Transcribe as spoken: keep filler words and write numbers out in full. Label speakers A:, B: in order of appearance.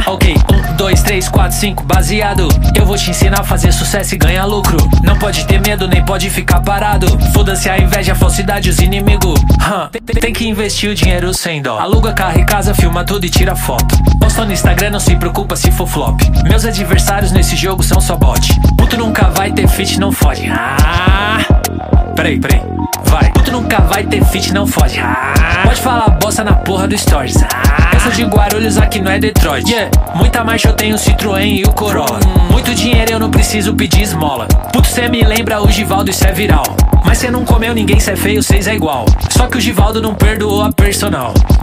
A: Ok, um, dois, três, quatro, cinco, baseado. Eu vou te ensinar a fazer sucesso e ganhar lucro. Não pode ter medo, nem pode ficar parado. Foda-se a inveja, a falsidade, os inimigos. Huh. Tem que investir o dinheiro sem dó. Aluga carro e casa, filma tudo e tira foto. Posta no Instagram, não se preocupa se for flop. Meus adversários nesse jogo são só bot. Puto nunca vai ter fit, não fode. Ah, peraí, peraí, vai. Puto nunca vai ter fit, não fode. Ah, pode falar bosta na porra do Stories. Ah, eu sou de Guarulhos, aqui não é Detroit. Yeah. Muita marcha, eu tenho o Citroën e o Corolla. Muito dinheiro, eu não preciso pedir esmola. Puto, cê me lembra o Givaldo, isso é viral. Mas cê não comeu ninguém, cê é feio, cês é igual. Só que o Givaldo não perdoou a personal.